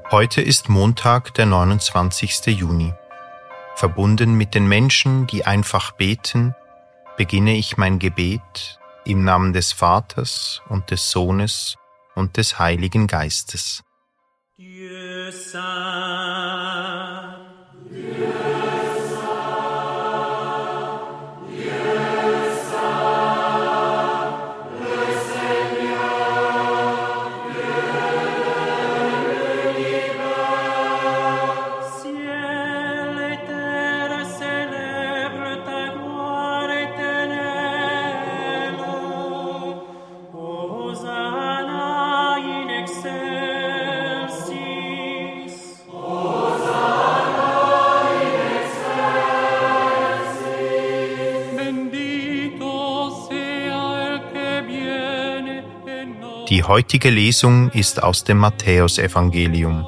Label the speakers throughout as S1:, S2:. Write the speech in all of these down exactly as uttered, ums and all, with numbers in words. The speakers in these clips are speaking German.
S1: Heute ist Montag, der neunundzwanzigste Juni. Verbunden mit den Menschen, die einfach beten, beginne ich mein Gebet im Namen des Vaters und des Sohnes und des Heiligen Geistes.
S2: Dieu saint,
S3: Dieu saint, Dieu saint, le Seigneur, Dieu de l'univers.
S2: ciel et terre célèbrent ta gloire éternelle. Hosanna in excelsis.
S1: Die heutige Lesung ist aus dem Matthäusevangelium.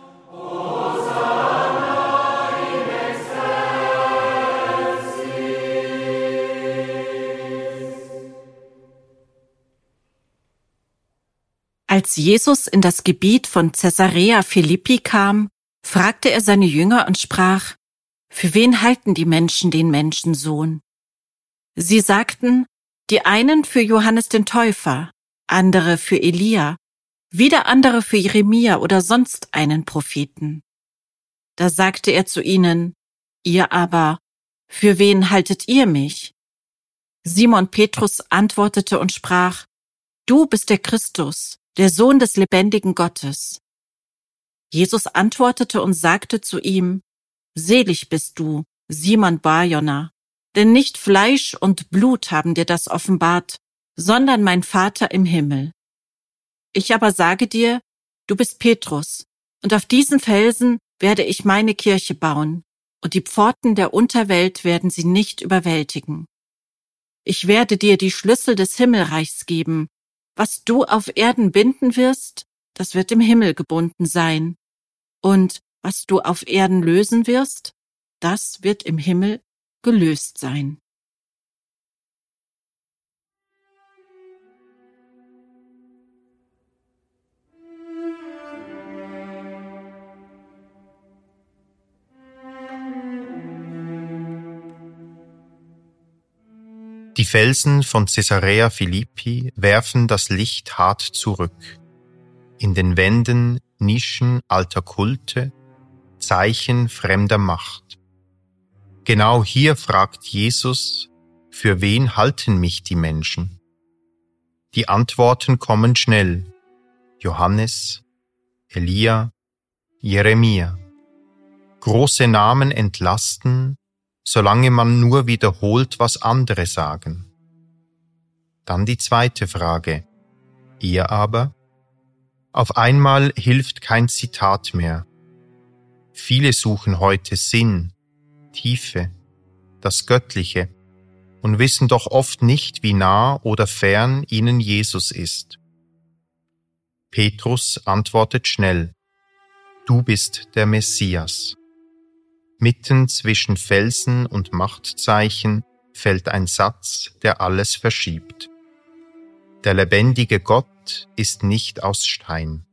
S4: Als Jesus in das Gebiet von Caesarea Philippi kam, fragte er seine Jünger und sprach: Für wen halten die Menschen den Menschensohn? Sie sagten, die einen für Johannes den Täufer, andere für Elia, wieder andere für Jeremia oder sonst einen Propheten. Da sagte er zu ihnen: Ihr aber, für wen haltet ihr mich? Simon Petrus antwortete und sprach: Du bist der Christus, der Sohn des lebendigen Gottes. Jesus antwortete und sagte zu ihm: Selig bist du, Simon Bar-Jona, denn nicht Fleisch und Blut haben dir das offenbart, sondern mein Vater im Himmel. Ich aber sage dir, du bist Petrus, und auf diesen Felsen werde ich meine Kirche bauen, und die Pforten der Unterwelt werden sie nicht überwältigen. Ich werde dir die Schlüssel des Himmelreichs geben. Was du auf Erden binden wirst, das wird im Himmel gebunden sein. Und was du auf Erden lösen wirst, das wird im Himmel gelöst sein.
S1: Die Felsen von Caesarea Philippi werfen das Licht hart zurück. In den Wänden Nischen alter Kulte, Zeichen fremder Macht. Genau hier fragt Jesus: Für wen halten mich die Menschen? Die Antworten kommen schnell: Johannes, Elia, Jeremia. Große Namen entlasten, solange man nur wiederholt, was andere sagen. Dann die zweite Frage: Ihr aber? Auf einmal hilft kein Zitat mehr. Viele suchen heute Sinn, Tiefe, das Göttliche und wissen doch oft nicht, wie nah oder fern ihnen Jesus ist. Petrus antwortet schnell: Du bist der Messias. Mitten zwischen Felsen und Machtzeichen fällt ein Satz, der alles verschiebt. Der lebendige Gott ist nicht aus Stein.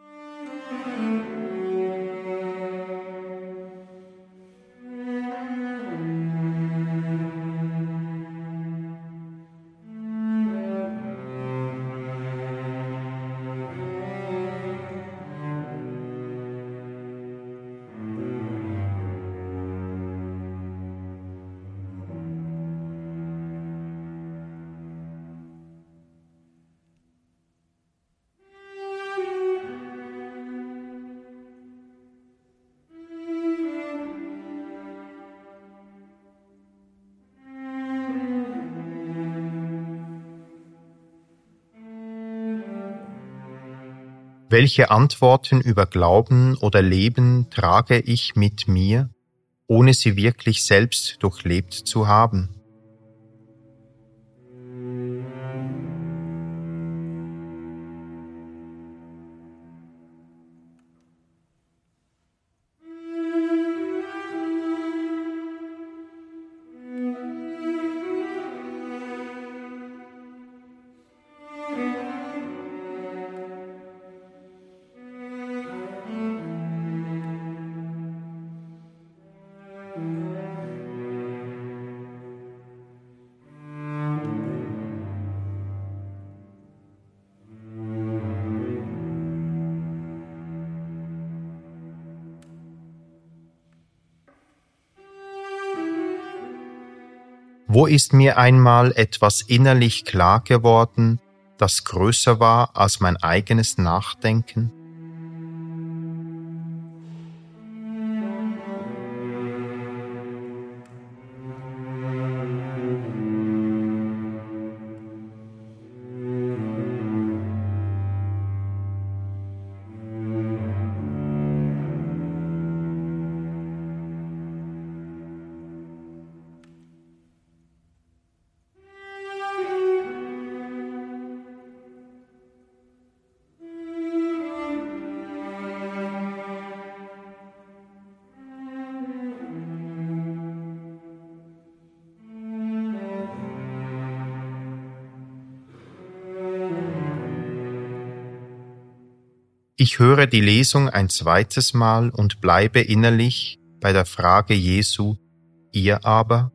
S1: Welche Antworten über Glauben oder Leben trage ich mit mir, ohne sie wirklich selbst durchlebt zu haben? Wo ist mir einmal etwas innerlich klar geworden, das größer war als mein eigenes Nachdenken? Ich höre die Lesung ein zweites Mal und bleibe innerlich bei der Frage Jesu, ihr aber?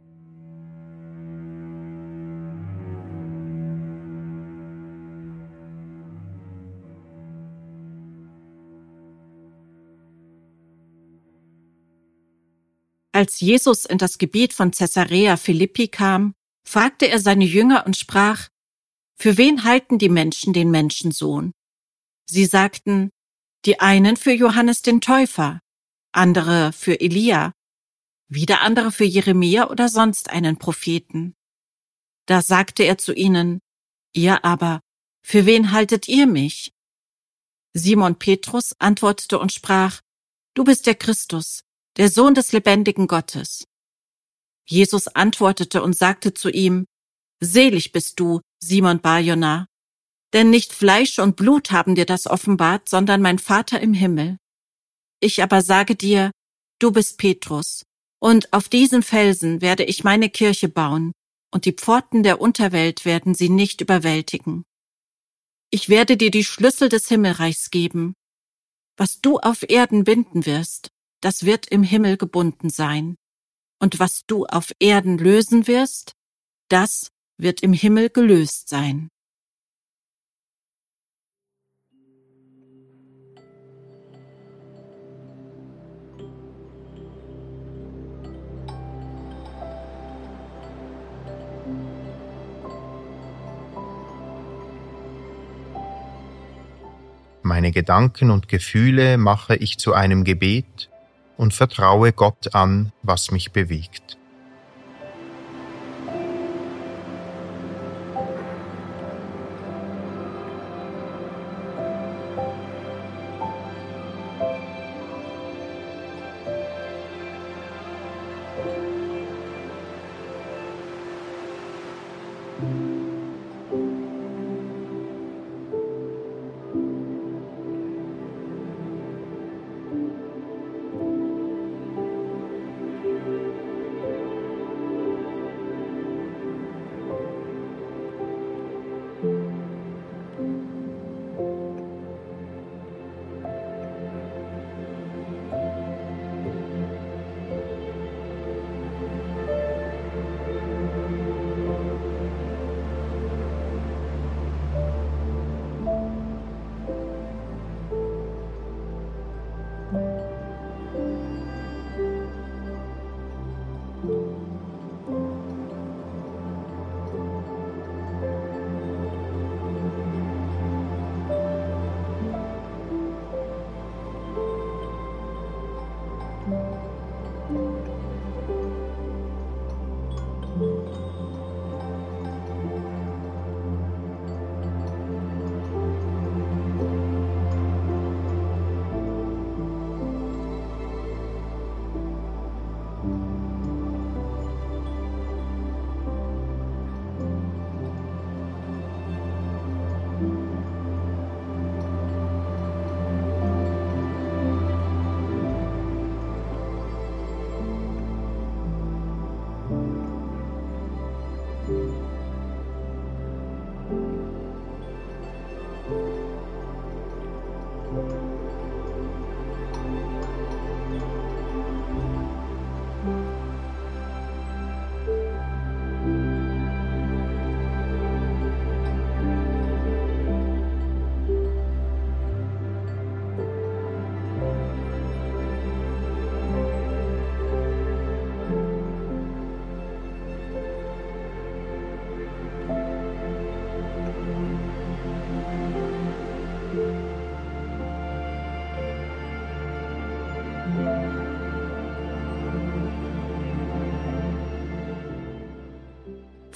S4: Als Jesus in das Gebiet von Caesarea Philippi kam, fragte er seine Jünger und sprach: Für wen halten die Menschen den Menschensohn? Sie sagten, die einen für Johannes den Täufer, andere für Elia, wieder andere für Jeremia oder sonst einen Propheten. Da sagte er zu ihnen: Ihr aber, für wen haltet ihr mich? Simon Petrus antwortete und sprach: Du bist der Christus, der Sohn des lebendigen Gottes. Jesus antwortete und sagte zu ihm: Selig bist du, Simon Bar-Jona, denn nicht Fleisch und Blut haben dir das offenbart, sondern mein Vater im Himmel. Ich aber sage dir, du bist Petrus, und auf diesen Felsen werde ich meine Kirche bauen, und die Pforten der Unterwelt werden sie nicht überwältigen. Ich werde dir die Schlüssel des Himmelreichs geben. Was du auf Erden binden wirst, das wird im Himmel gebunden sein. Und was du auf Erden lösen wirst, das wird im Himmel gelöst sein.
S1: Meine Gedanken und Gefühle mache ich zu einem Gebet und vertraue Gott an, was mich bewegt.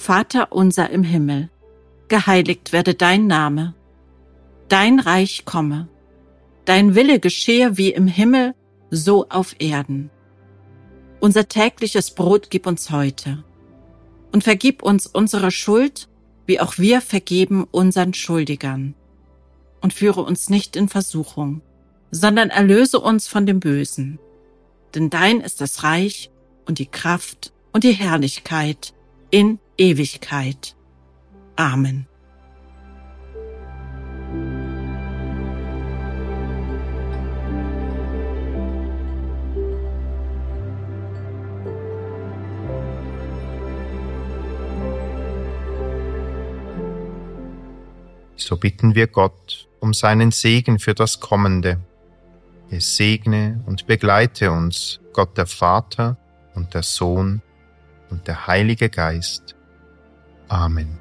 S4: Vater unser im Himmel, geheiligt werde dein Name. Dein Reich komme. Dein Wille geschehe wie im Himmel, so auf Erden. Unser tägliches Brot gib uns heute. Und vergib uns unsere Schuld, wie auch wir vergeben unseren Schuldigern. Und führe uns nicht in Versuchung, sondern erlöse uns von dem Bösen. Denn dein ist das Reich und die Kraft und die Herrlichkeit in Ewigkeit. Amen.
S1: So bitten wir Gott um seinen Segen für das Kommende. Es segne und begleite uns, Gott der Vater und der Sohn und der Heilige Geist. Amen.